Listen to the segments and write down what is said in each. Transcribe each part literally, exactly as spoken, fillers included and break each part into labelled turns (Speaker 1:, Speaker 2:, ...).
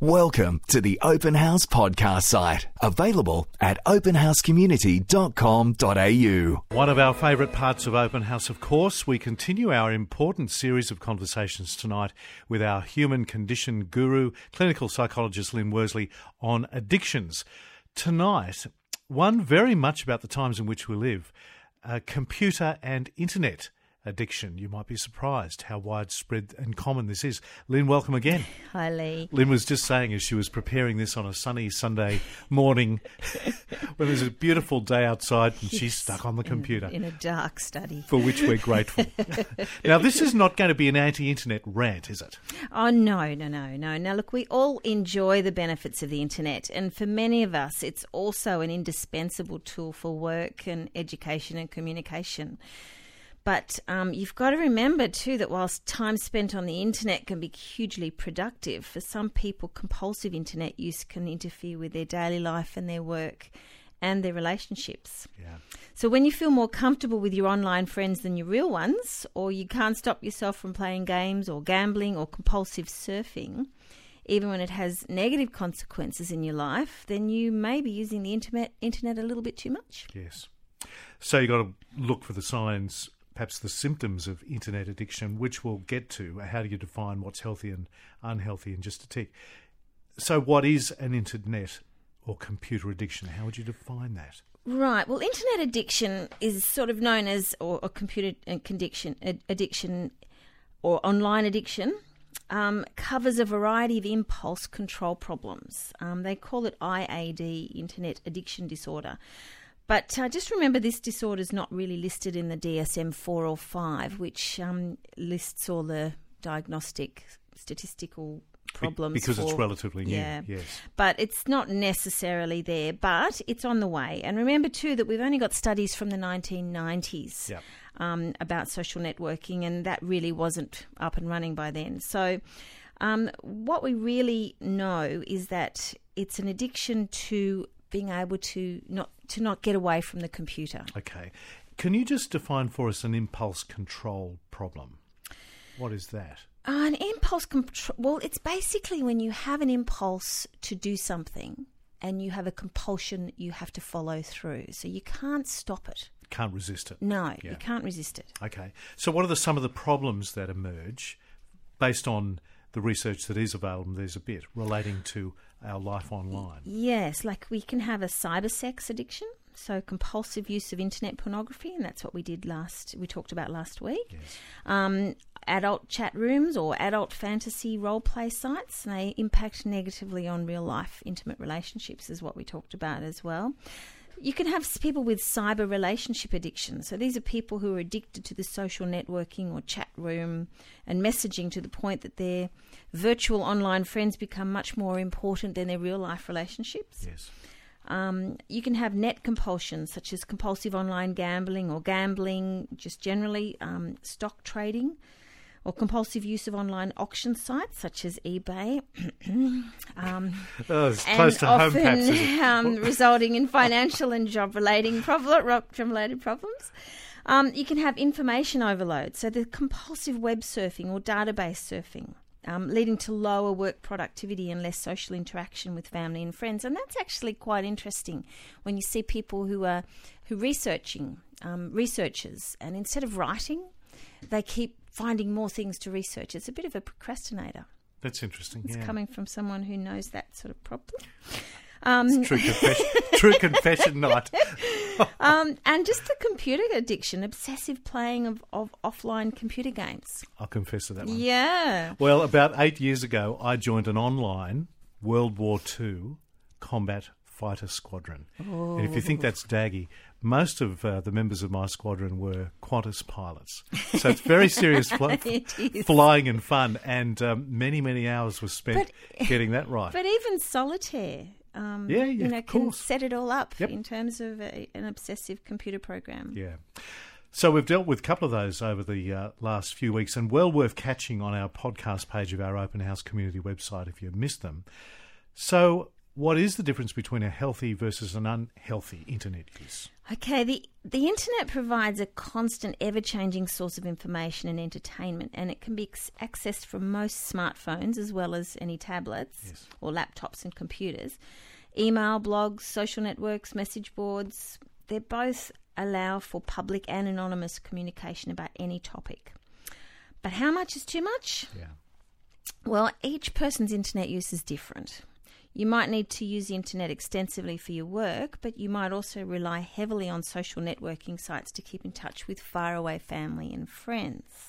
Speaker 1: Welcome to the Open House podcast site, available at open house community dot com dot a u.
Speaker 2: One of our favourite parts of Open House, of course. We continue our important series of conversations tonight with our human condition guru, clinical psychologist Lynn Worsley, on addictions. Tonight, one very much about the times in which we live, uh, computer and internet addiction. You might be surprised how widespread and common this is. Lynn, welcome again.
Speaker 3: Hi, Lee.
Speaker 2: Lynn was just saying as she was preparing this on a sunny Sunday morning when there's a beautiful day outside and yes, she's stuck on the computer.
Speaker 3: In, in a dark study.
Speaker 2: For which we're grateful. Now, this is not going to be an anti-internet rant, is it?
Speaker 3: Oh, no, no, no, no. Now, look, we all enjoy the benefits of the internet, and for many of us, it's also an indispensable tool for work and education and communication. But um, you've got to remember, too, that whilst time spent on the internet can be hugely productive, for some people, compulsive internet use can interfere with their daily life and their work and their relationships.
Speaker 2: Yeah.
Speaker 3: So when you feel more comfortable with your online friends than your real ones, or you can't stop yourself from playing games or gambling or compulsive surfing, even when it has negative consequences in your life, then you may be using the internet, internet a little bit too much.
Speaker 2: Yes. So you've got to look for the signs, perhaps the symptoms of internet addiction, which we'll get to. How do you define what's healthy and unhealthy in just a tick? So what is an internet or computer addiction? How would you define that?
Speaker 3: Right. Well, internet addiction is sort of known as, or, or computer addiction, addiction or online addiction, um, covers a variety of impulse control problems. Um, they call it I A D, Internet Addiction Disorder. But uh, just remember, this disorder is not really listed in the D S M four or five, which um, lists all the diagnostic statistical problems.
Speaker 2: Be- because
Speaker 3: for,
Speaker 2: it's relatively new,
Speaker 3: yeah.
Speaker 2: yes.
Speaker 3: But it's not necessarily there, but it's on the way. And remember, too, that we've only got studies from the nineteen nineties
Speaker 2: Yep.
Speaker 3: um, about social networking, and that really wasn't up and running by then. So um, what we really know is that it's an addiction to being able to not to not get away from the computer.
Speaker 2: Okay. Can you just define for us an impulse control problem? What is that?
Speaker 3: Uh, an impulse control, well, it's basically when you have an impulse to do something and you have a compulsion you have to follow through. So you can't stop it.
Speaker 2: Can't resist it.
Speaker 3: No,
Speaker 2: Yeah.
Speaker 3: you can't resist it.
Speaker 2: Okay. So what are the, some of the problems that emerge based on the research that is available? There's a bit relating to our life online.
Speaker 3: Yes, like we can have a cyber sex addiction, so compulsive use of internet pornography, and that's what we did last, we talked about last week.
Speaker 2: Yes.
Speaker 3: Um, adult chat rooms or adult fantasy role play sites, and they impact negatively on real life intimate relationships is what we talked about as well. You can have people with cyber relationship addiction. So these are people who are addicted to the social networking or chat room and messaging to the point that their virtual online friends become much more important than their real life relationships.
Speaker 2: Yes.
Speaker 3: Um, you can have net compulsions such as compulsive online gambling or gambling, just generally um, stock trading, or compulsive use of online auction sites such as eBay, um,
Speaker 2: oh, it's
Speaker 3: and
Speaker 2: close to home,
Speaker 3: often
Speaker 2: perhaps, is it?
Speaker 3: um, resulting in financial and job-related problem, job-related problems. Um, you can have information overload, so the compulsive web surfing or database surfing, um, leading to lower work productivity and less social interaction with family and friends. And that's actually quite interesting when you see people who are who researching, um, researchers, and instead of writing, they keep finding more things to research. It's a bit of a procrastinator.
Speaker 2: That's interesting.
Speaker 3: It's
Speaker 2: yeah.
Speaker 3: coming from someone who knows that sort of problem. Um,
Speaker 2: It's true confession, true confession night.
Speaker 3: um, and just the computer addiction, obsessive playing of, of offline computer games.
Speaker 2: I'll confess to that one.
Speaker 3: Yeah.
Speaker 2: Well, about eight years ago, I joined an online World War Two combat fighter squadron.
Speaker 3: Oh.
Speaker 2: And if you think that's daggy, most of uh, the members of my squadron were Qantas pilots. So it's very serious fl-
Speaker 3: It is.
Speaker 2: flying and fun, and um, many, many hours was spent
Speaker 3: But-
Speaker 2: getting that right.
Speaker 3: But even solitaire, um,
Speaker 2: Yeah, yeah,
Speaker 3: you know,
Speaker 2: of
Speaker 3: can
Speaker 2: course.
Speaker 3: set it all up
Speaker 2: Yep.
Speaker 3: in terms of a, an obsessive computer program.
Speaker 2: Yeah. So we've dealt with a couple of those over the uh, last few weeks, and well worth catching on our podcast page of our Open House community website if you missed them. So what is the difference between a healthy versus an unhealthy internet use?
Speaker 3: Okay, the, the internet provides a constant, ever-changing source of information and entertainment, and it can be ex- accessed from most smartphones as well as any tablets
Speaker 2: Yes.
Speaker 3: or laptops and computers. Email, blogs, social networks, message boards, they both allow for public and anonymous communication about any topic. But how much is too much?
Speaker 2: Yeah.
Speaker 3: Well, each person's internet use is different. You might need to use the internet extensively for your work, but you might also rely heavily on social networking sites to keep in touch with faraway family and friends.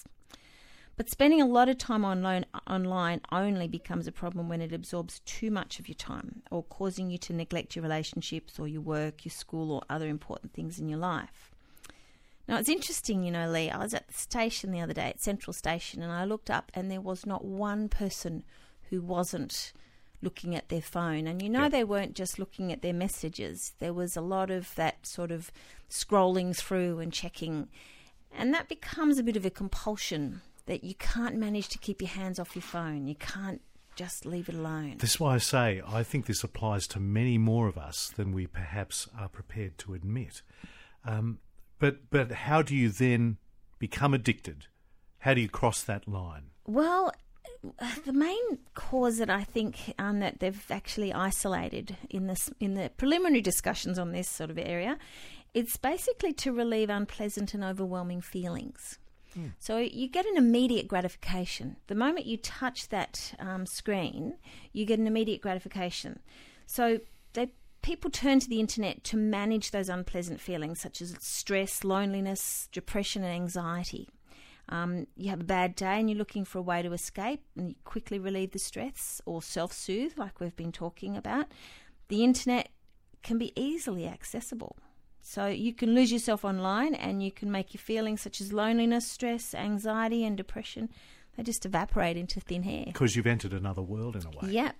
Speaker 3: But spending a lot of time online, online only becomes a problem when it absorbs too much of your time or causing you to neglect your relationships or your work, your school or other important things in your life. Now, it's interesting, you know, Lee, I was at the station the other day, at Central Station, and I looked up and there was not one person who wasn't looking at their phone. And you know,
Speaker 2: Yep.
Speaker 3: they weren't just looking at their messages. There was a lot of that sort of scrolling through and checking. And that becomes a bit of a compulsion that you can't manage to keep your hands off your phone. You can't just leave it alone.
Speaker 2: This is why I say I think this applies to many more of us than we perhaps are prepared to admit. Um, but but how do you then become addicted? How do you cross that line?
Speaker 3: Well, the main cause that I think um, that they've actually isolated in this in the preliminary discussions on this sort of area, it's basically to relieve unpleasant and overwhelming feelings. Mm. So you get an immediate gratification. The moment you touch that um, screen, you get an immediate gratification. So they people turn to the internet to manage those unpleasant feelings such as stress, loneliness, depression and anxiety. Um, you have a bad day and you're looking for a way to escape and you quickly relieve the stress or self-soothe like we've been talking about. The internet can be easily accessible. So you can lose yourself online and you can make your feelings such as loneliness, stress, anxiety and depression, they just evaporate into thin air.
Speaker 2: Because you've entered another world in a way.
Speaker 3: Yep.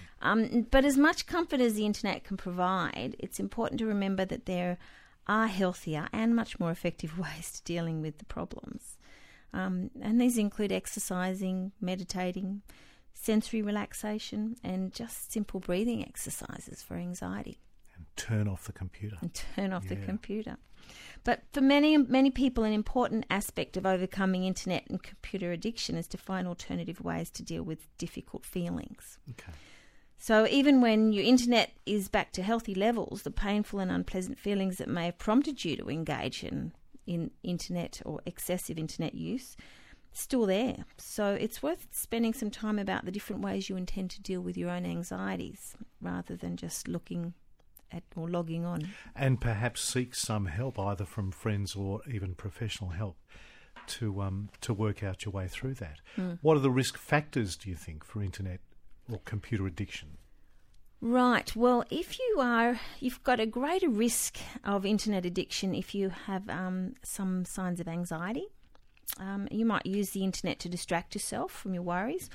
Speaker 3: Um, but as much comfort as the internet can provide, it's important to remember that there are healthier and much more effective ways to dealing with the problems. Um, and these include exercising, meditating, sensory relaxation, and just simple breathing exercises for anxiety.
Speaker 2: And turn off the computer.
Speaker 3: And turn off
Speaker 2: Yeah.
Speaker 3: the computer. But for many, many people, an important aspect of overcoming internet and computer addiction is to find alternative ways to deal with difficult feelings.
Speaker 2: Okay.
Speaker 3: So even when your internet is back to healthy levels, the painful and unpleasant feelings that may have prompted you to engage in in internet or excessive internet use, still there. So it's worth spending some time about the different ways you intend to deal with your own anxieties rather than just looking at or logging on.
Speaker 2: And perhaps seek some help either from friends or even professional help to um, to work out your way through that. Mm. What are the risk factors, do you think, for internet or computer addiction?
Speaker 3: Right. Well, if you are, you've got a greater risk of internet addiction if you have um, some signs of anxiety. Um, you might use the internet to distract yourself from your worries,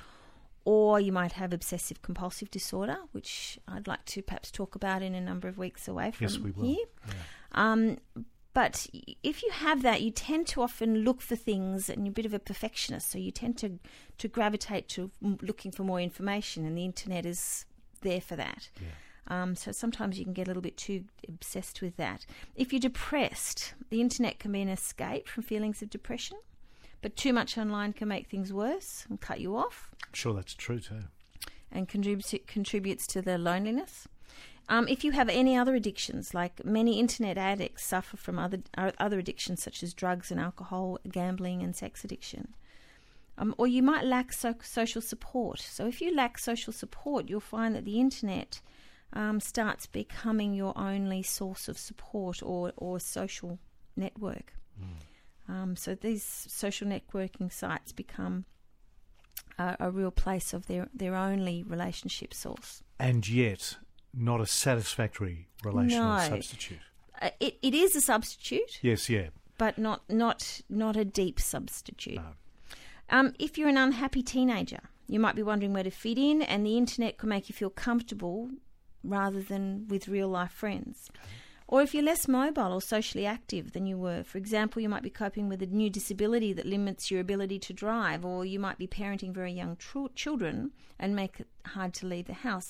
Speaker 3: or you might have obsessive compulsive disorder, which I'd like to perhaps talk about in a number of weeks away from
Speaker 2: yes, we will.
Speaker 3: here.
Speaker 2: Yeah.
Speaker 3: Um, but if you have that, you tend to often look for things, and you're a bit of a perfectionist, so you tend to, to gravitate to looking for more information, and the internet is there for that.
Speaker 2: Yeah.
Speaker 3: Um, so sometimes you can get a little bit too obsessed with that. If you're depressed, the internet can be an escape from feelings of depression, but too much online can make things worse and cut you off.
Speaker 2: I'm sure that's true too.
Speaker 3: And contributes contributes to the loneliness. Um, if you have any other addictions, like many internet addicts suffer from other other addictions such as drugs and alcohol, gambling and sex addiction. Um, or you might lack so- social support. So if you lack social support, you'll find that the internet um, starts becoming your only source of support or, or social network. Mm. Um, so these social networking sites become a, a real place of their, their only relationship source.
Speaker 2: And yet, not a satisfactory relational
Speaker 3: No.
Speaker 2: substitute.
Speaker 3: Uh, it, it is a substitute,
Speaker 2: Yes, yeah.
Speaker 3: but not, not, not a deep substitute.
Speaker 2: No.
Speaker 3: Um, if you're an unhappy teenager, you might be wondering where to fit in, and the internet can make you feel comfortable rather than with real-life friends. Okay. Or if you're less mobile or socially active than you were, for example, you might be coping with a new disability that limits your ability to drive, or you might be parenting very young tr- children and make it hard to leave the house.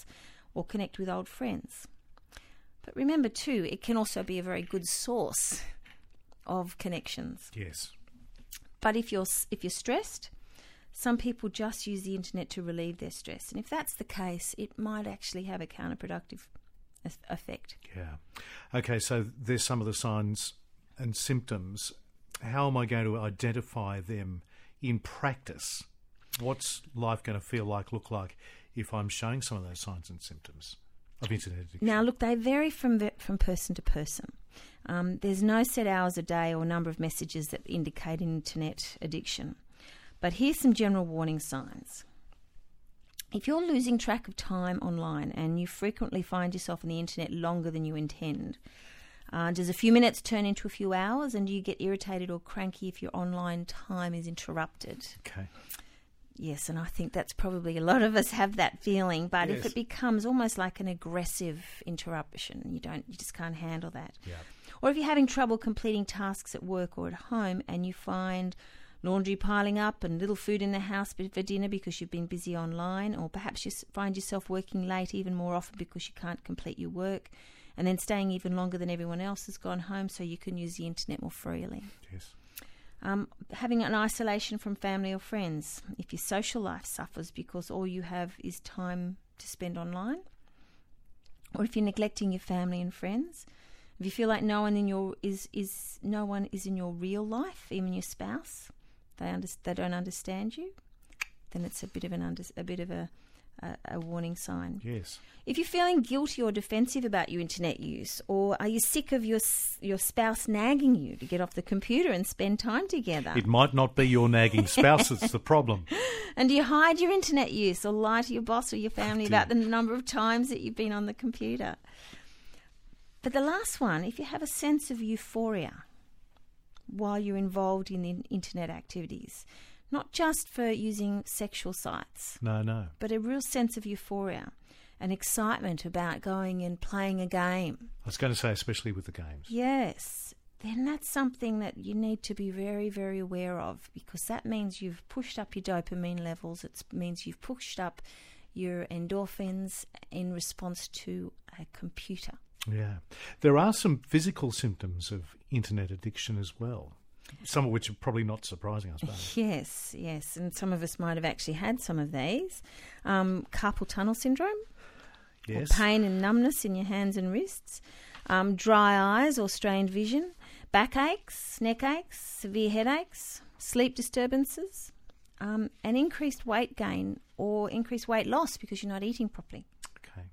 Speaker 3: or connect with old friends. But remember too, it can also be a very good source of connections.
Speaker 2: Yes.
Speaker 3: But if you're if you're stressed, some people just use the internet to relieve their stress. And if that's the case, it might actually have a counterproductive effect.
Speaker 2: Yeah. Okay, so there's some of the signs and symptoms. How am I going to identify them in practice? What's life going to feel like, look like, if I'm showing some of those signs and symptoms of internet addiction?
Speaker 3: Now, look, they vary from from person to person. Um, there's no set hours a day or number of messages that indicate internet addiction. But here's some general warning signs. If you're losing track of time online and you frequently find yourself on the internet longer than you intend, uh, does a few minutes turn into a few hours, and do you get irritated or cranky if your online time is interrupted?
Speaker 2: Okay.
Speaker 3: Yes, and I think that's probably a lot of us have that feeling. But
Speaker 2: Yes.
Speaker 3: if it becomes almost like an aggressive interruption, you don't, you just can't handle that.
Speaker 2: Yeah.
Speaker 3: Or if you're having trouble completing tasks at work or at home, and you find laundry piling up and little food in the house for dinner because you've been busy online, or perhaps you find yourself working late even more often because you can't complete your work, and then staying even longer than everyone else has gone home so you can use the internet more freely.
Speaker 2: Yes.
Speaker 3: Um, having an isolation from family or friends, if your social life suffers because all you have is time to spend online, or if you're neglecting your family and friends, if you feel like no one in your is is no one is in your real life, even your spouse, they under, they don't understand you, then it's a bit of an under, a bit of a, a a warning sign.
Speaker 2: Yes.
Speaker 3: If you're feeling guilty or defensive about your internet use, or are you sick of your your spouse nagging you to get off the computer and spend time together?
Speaker 2: It might not be your nagging spouse that's the problem.
Speaker 3: And do you hide your internet use or lie to your boss or your family
Speaker 2: Oh,
Speaker 3: about the number of times that you've been on the computer? But the last one, if you have a sense of euphoria while you're involved in the internet activities, not just for using sexual sites,
Speaker 2: No, no.
Speaker 3: but a real sense of euphoria and excitement about going and playing a game.
Speaker 2: I was going to say, especially with the games.
Speaker 3: Yes, then that's something that you need to be very, very aware of, because that means you've pushed up your dopamine levels. It means you've pushed up your endorphins in response to a computer.
Speaker 2: Yeah. There are some physical symptoms of internet addiction as well, some of which are probably not surprising, I suppose.
Speaker 3: Yes, yes, and some of us might have actually had some of these. Um, carpal tunnel syndrome,
Speaker 2: Yes.
Speaker 3: or pain and numbness in your hands and wrists, um, dry eyes or strained vision, backaches, neck aches, severe headaches, sleep disturbances, um, and increased weight gain or increased weight loss because you're not eating properly.
Speaker 2: Okay.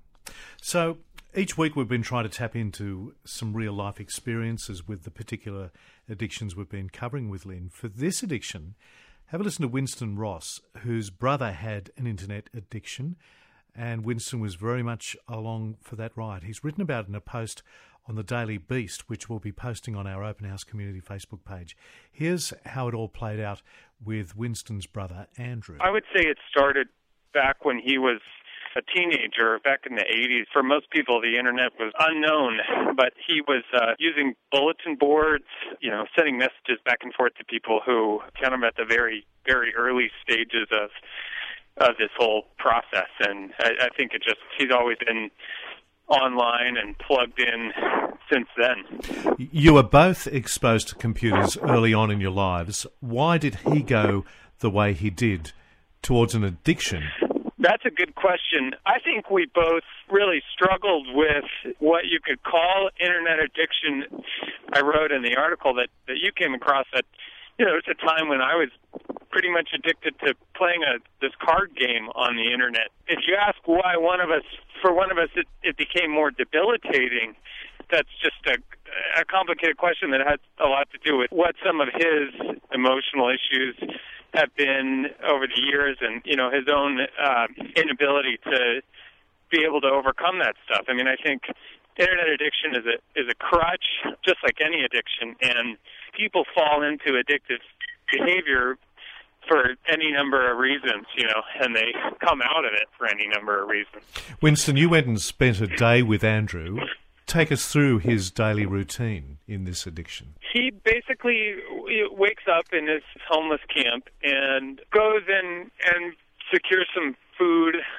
Speaker 2: So each week we've been trying to tap into some real-life experiences with the particular addictions we've been covering with Lynn. For this addiction, have a listen to Winston Ross, whose brother had an internet addiction, and Winston was very much along for that ride. He's written about it in a post on the Daily Beast, which we'll be posting on our Open House Community Facebook page. Here's how it all played out with Winston's brother, Andrew.
Speaker 4: I would say it started back when he was a teenager, back in the eighties. For most people, the internet was unknown, but he was uh, using bulletin boards, you know, sending messages back and forth to people who kind of at the very, very early stages of of this whole process. And I, I think it just, he's always been online and plugged in since then.
Speaker 2: You were both exposed to computers early on in your lives. Why did he go the way he did towards an addiction?
Speaker 4: That's a good question. I think we both really struggled with what you could call internet addiction. I wrote in the article that, that you came across that, you know, it's a time when I was pretty much addicted to playing a this card game on the internet. If you ask why one of us, for one of us, it, it became more debilitating, that's just a, a complicated question that has a lot to do with what some of his emotional issues have been over the years, and you know his own uh, inability to be able to overcome that stuff. I mean, I think internet addiction is a is a crutch, just like any addiction, and people fall into addictive behavior for any number of reasons, you know, and they come out of it for any number of reasons.
Speaker 2: Winston, you went and spent a day with Andrew. Take us through his daily routine in this addiction.
Speaker 4: He basically wakes up in his homeless camp and goes in and secures some food,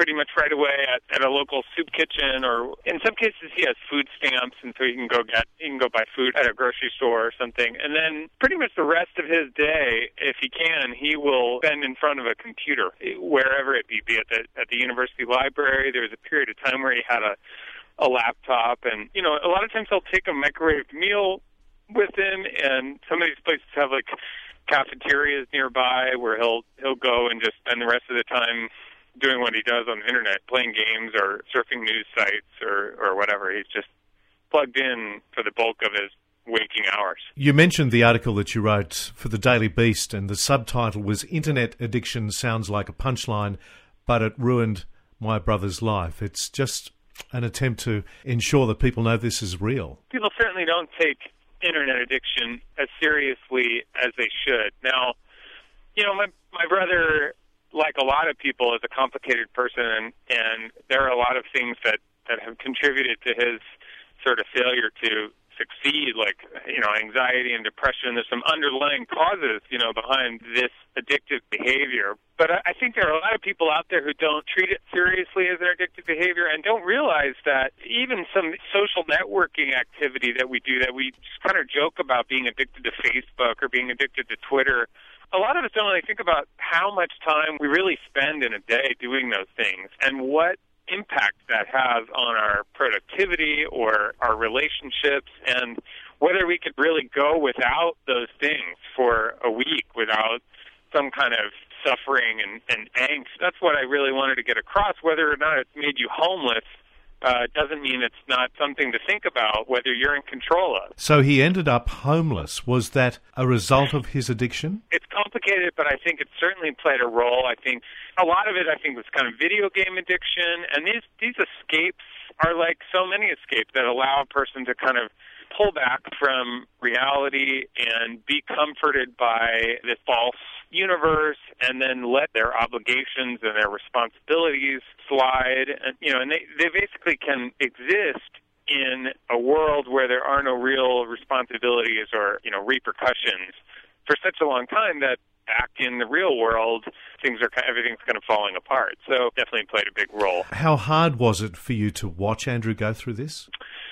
Speaker 4: pretty much right away at, at a local soup kitchen, or in some cases he has food stamps, and so he can go get he can go buy food at a grocery store or something. And then pretty much the rest of his day, if he can, he will spend in front of a computer, wherever it be, be at the at the university library. There was a period of time where he had a a laptop, and you know, a lot of times he'll take a microwaved meal with him, and some of these places have like cafeterias nearby where he'll he'll go and just spend the rest of the time doing what he does on the internet, playing games or surfing news sites or, or whatever. He's just plugged in for the bulk of his waking hours.
Speaker 2: You mentioned the article that you wrote for the Daily Beast, and the subtitle was "Internet Addiction Sounds Like a Punchline, but it ruined my brother's life." It's just an attempt to ensure that people know this is real.
Speaker 4: People certainly don't take internet addiction as seriously as they should. Now, you know, my my brother, like a lot of people, is a complicated person, and, and there are a lot of things that, that have contributed to his sort of failure to succeed, like, you know, anxiety and depression. There's some underlying causes, you know, behind this addictive behavior. But I, I think there are a lot of people out there who don't treat it seriously as an addictive behavior and don't realize that even some social networking activity that we do, that we just kind of joke about being addicted to Facebook or being addicted to Twitter, a lot of us don't really think about how much time we really spend in a day doing those things and what impact that has on our productivity or our relationships, and whether we could really go without those things for a week without some kind of suffering and, and angst. That's what I really wanted to get across. Whether or not it's made you homeless uh, doesn't mean it's not something to think about, whether you're in control of.
Speaker 2: So he ended up homeless. Was that a result of his addiction?
Speaker 4: It's complicated, but I think it certainly played a role. I think a lot of it, I think, was kind of video game addiction. And these, these escapes are like so many escapes that allow a person to kind of pull back from reality and be comforted by this false universe, and then let their obligations and their responsibilities slide. And, you know, and they, they basically can exist in a world where there are no real responsibilities or, you know, repercussions for such a long time that back in the real world, things are everything's kind of falling apart. So definitely played a big role.
Speaker 2: How hard was it for you to watch Andrew go through this?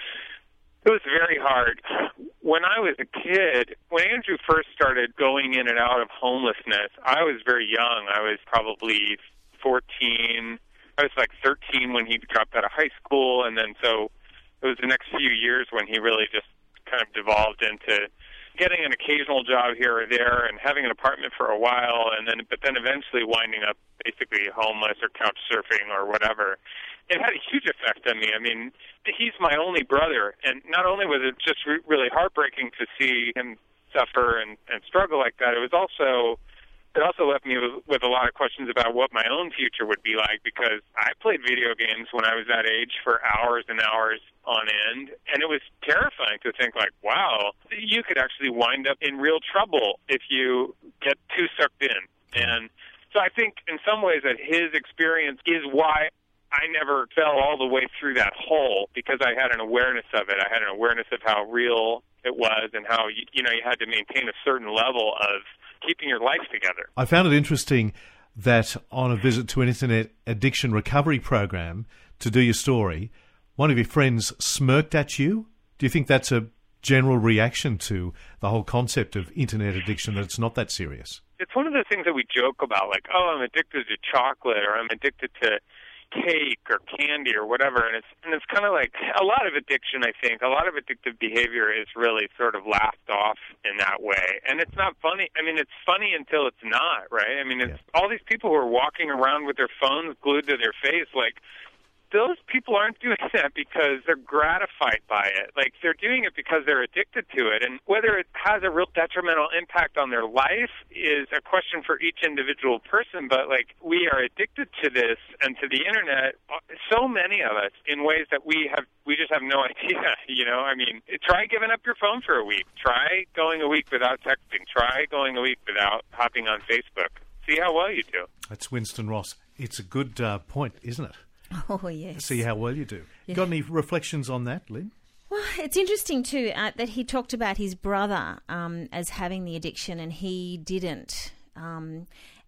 Speaker 4: It was very hard. When I was a kid, when Andrew first started going in and out of homelessness, I was very young. I was probably fourteen. I was like thirteen when he dropped out of high school, and then so it was the next few years when he really just kind of devolved into getting an occasional job here or there and having an apartment for a while, and then but then eventually winding up basically homeless or couch surfing or whatever. It had a huge effect on me. I mean, he's my only brother, and not only was it just re- really heartbreaking to see him suffer and, and struggle like that, it was also it also left me with, with a lot of questions about what my own future would be like, because I played video games when I was that age for hours and hours on end, and it was terrifying to think like, wow, you could actually wind up in real trouble if you get too sucked in. And so I think in some ways that his experience is why I never fell all the way through that hole, because I had an awareness of it. I had an awareness of how real it was and how, you, you know, you had to maintain a certain level of keeping your life together.
Speaker 2: I found it interesting that on a visit to an internet addiction recovery program to do your story, one of your friends smirked at you. Do you think that's a general reaction to the whole concept of internet addiction, that it's not that serious?
Speaker 4: It's one of the things that we joke about, like, oh, I'm addicted to chocolate, or I'm addicted to cake or candy or whatever, and it's and it's kind of like a lot of addiction. I think a lot of addictive behavior is really sort of laughed off in that way, and it's not funny. I mean, it's funny until it's not, right? I mean, it's yeah. all these people who are walking around with their phones glued to their face, like, those people aren't doing that because they're gratified by it. Like, they're doing it because they're addicted to it. And whether it has a real detrimental impact on their life is a question for each individual person. But, like, we are addicted to this and to the internet, so many of us, in ways that we have we just have no idea, you know? I mean, try giving up your phone for a week. Try going a week without texting. Try going a week without hopping on Facebook. See how well you do.
Speaker 2: That's Winston Ross. It's a good uh, point, isn't it?
Speaker 3: Oh, yes.
Speaker 2: See how well you do.
Speaker 3: Yeah.
Speaker 2: Got any reflections on that, Lynn?
Speaker 3: Well, it's interesting, too, uh, that he talked about his brother um, as having the addiction and he didn't. Um,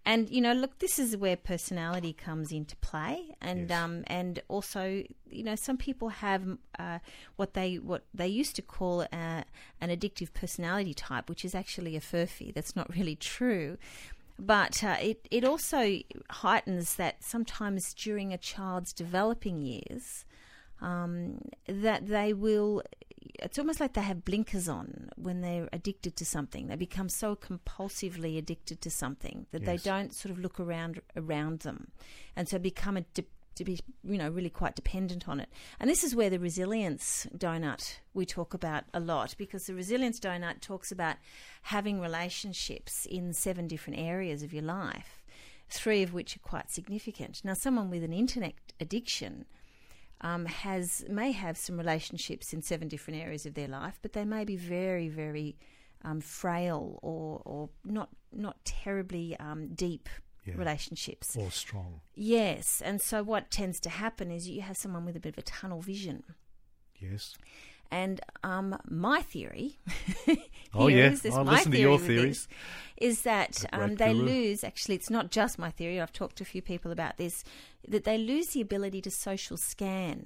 Speaker 3: And, you know, look, this is where personality comes into play. And
Speaker 2: Yes.
Speaker 3: um, and also, you know, some people have uh, what they what they used to call uh, an addictive personality type, which is actually a furphy. That's not really true. But uh, it, it also heightens that sometimes during a child's developing years, um, that they will, it's almost like they have blinkers on when they're addicted to something. They become so compulsively addicted to something that they
Speaker 2: Yes.
Speaker 3: don't sort of look around around them, and so become a de- to be, you know, really quite dependent on it. And this is where the resilience donut we talk about a lot, because the resilience donut talks about having relationships in seven different areas of your life, three of which are quite significant. Now, someone with an internet addiction um, has may have some relationships in seven different areas of their life, but they may be very, very um, frail or, or not not terribly um, deep
Speaker 2: Yeah.
Speaker 3: relationships.
Speaker 2: Or strong.
Speaker 3: Yes, and so what tends to happen is you have someone with a bit of a tunnel vision.
Speaker 2: Yes.
Speaker 3: And um, my theory,
Speaker 2: Oh,
Speaker 3: here
Speaker 2: yeah.
Speaker 3: is this,
Speaker 2: I'll
Speaker 3: my
Speaker 2: listen to
Speaker 3: theory
Speaker 2: your
Speaker 3: with
Speaker 2: theories.
Speaker 3: this, is that
Speaker 2: The
Speaker 3: um,
Speaker 2: great
Speaker 3: they
Speaker 2: guru.
Speaker 3: lose, actually it's not just my theory, I've talked to a few people about this, that they lose the ability to social scan.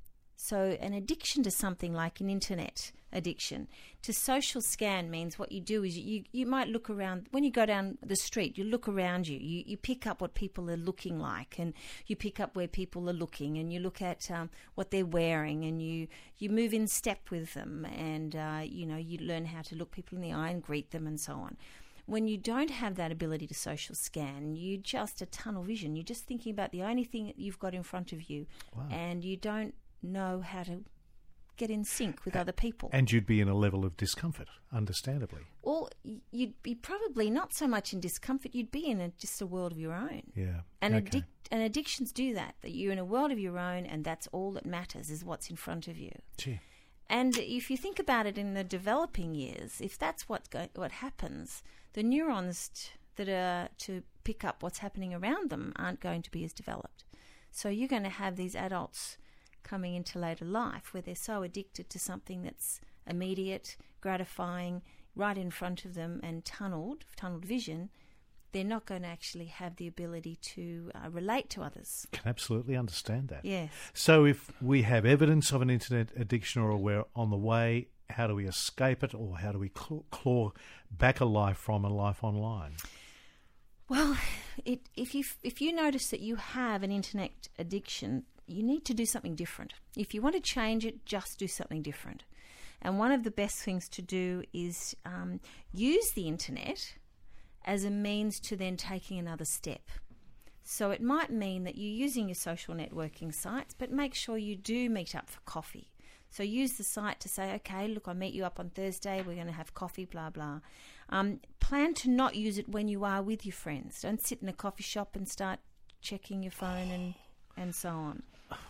Speaker 3: So an addiction to something like an internet addiction, to social scan means what you do is you, you might look around, when you go down the street, you look around you, you, you pick up what people are looking like, and you pick up where people are looking, and you look at um, what they're wearing, and you, you move in step with them, and uh, you know, you learn how to look people in the eye and greet them and so on. When you don't have that ability to social scan, you just a tunnel vision. You're just thinking about the only thing that you've got in front of you,
Speaker 2: Wow.
Speaker 3: and you don't know how to get in sync with other people.
Speaker 2: And you'd be in a level of discomfort, understandably.
Speaker 3: Or you'd be probably not so much in discomfort, you'd be in a, just a world of your own.
Speaker 2: Yeah.
Speaker 3: And,
Speaker 2: Okay.
Speaker 3: addic- and addictions do that, that you're in a world of your own, and that's all that matters is what's in front of you.
Speaker 2: Gee.
Speaker 3: And if you think about it in the developing years, if that's what go- what happens, the neurons t- that are to pick up what's happening around them aren't going to be as developed. So you're going to have these adults coming into later life where they're so addicted to something that's immediate, gratifying, right in front of them, and tunneled, tunneled vision, they're not going to actually have the ability to uh, relate to others.
Speaker 2: Can absolutely understand that.
Speaker 3: Yes.
Speaker 2: So if we have evidence of an internet addiction, or we're on the way, how do we escape it, or how do we claw, claw back a life from a life online?
Speaker 3: Well, it, if you if you notice that you have an internet addiction, you need to do something different. If you want to change it, just do something different. And one of the best things to do is um, use the internet as a means to then taking another step. So it might mean that you're using your social networking sites, but make sure you do meet up for coffee. So use the site to say, okay, look, I'll meet you up on Thursday, we're going to have coffee, blah, blah. Um, plan to not use it when you are with your friends. Don't sit in a coffee shop and start checking your phone and, and so on.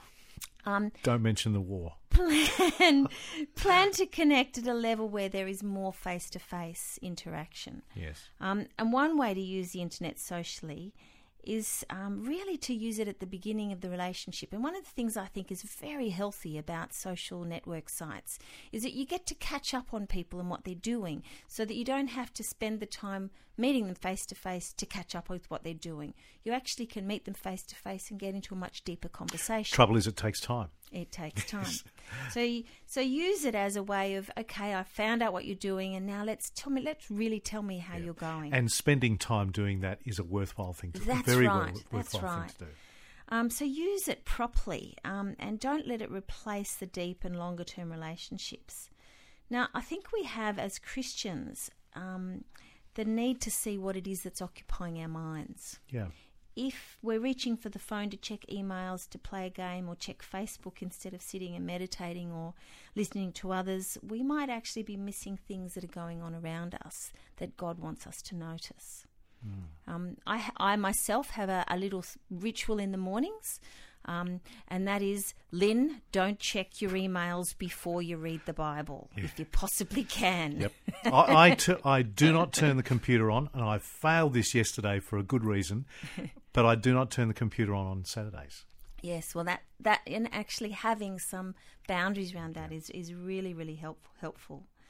Speaker 3: Um,
Speaker 2: Don't mention the war.
Speaker 3: plan, plan to connect at a level where there is more face-to-face interaction.
Speaker 2: Yes.
Speaker 3: Um, and one way to use the internet socially is um, really to use it at the beginning of the relationship. And one of the things I think is very healthy about social network sites is that you get to catch up on people and what they're doing, so that you don't have to spend the time meeting them face-to-face to catch up with what they're doing. You actually can meet them face-to-face and get into a much deeper conversation.
Speaker 2: Trouble is, it takes time.
Speaker 3: It takes time. so, you, so use it as a way of, okay, I found out what you're doing, and now let's tell me, let's really tell me how
Speaker 2: Yeah.
Speaker 3: you're going.
Speaker 2: And spending time doing that is a worthwhile thing to do.
Speaker 3: That's
Speaker 2: Very
Speaker 3: right.
Speaker 2: well,
Speaker 3: That's
Speaker 2: worthwhile
Speaker 3: right.
Speaker 2: thing to do.
Speaker 3: Um, so use it properly, um, and don't let it replace the deep and longer term relationships. Now, I think we have, as Christians, um, the need to see what it is that's occupying our minds.
Speaker 2: Yeah.
Speaker 3: If we're reaching for the phone to check emails, to play a game, or check Facebook instead of sitting and meditating or listening to others, we might actually be missing things that are going on around us that God wants us to notice. Mm. Um, I, I myself have a, a little ritual in the mornings, um, and that is, Lynn, don't check your emails before you read the Bible, yeah. if you possibly can.
Speaker 2: Yep. I, I, t- I do not turn the computer on, and I failed this yesterday for a good reason, but I do not turn the computer on on Saturdays.
Speaker 3: Yes, well, that, that and actually having some boundaries around that is, is really, really help, helpful.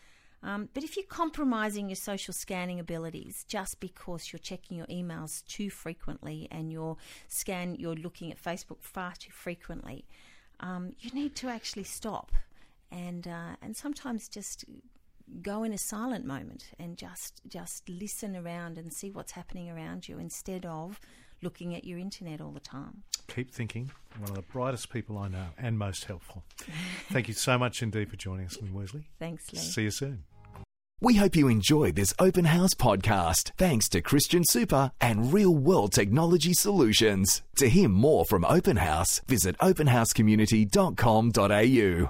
Speaker 3: Um, but if you're compromising your social scanning abilities just because you're checking your emails too frequently and you're scan, you're looking at Facebook far too frequently, um, you need to actually stop and uh, and sometimes just go in a silent moment and just just listen around and see what's happening around you instead of looking at your internet all the time.
Speaker 2: Keep thinking. One of the brightest people I know and most helpful. Thank you so much indeed for joining us, Lynn Worsley.
Speaker 3: Thanks, Lee.
Speaker 2: See you soon.
Speaker 1: We hope you enjoyed this Open House podcast, thanks to Christian Super and Real World Technology Solutions. To hear more from Open House, visit open house community dot com dot a u.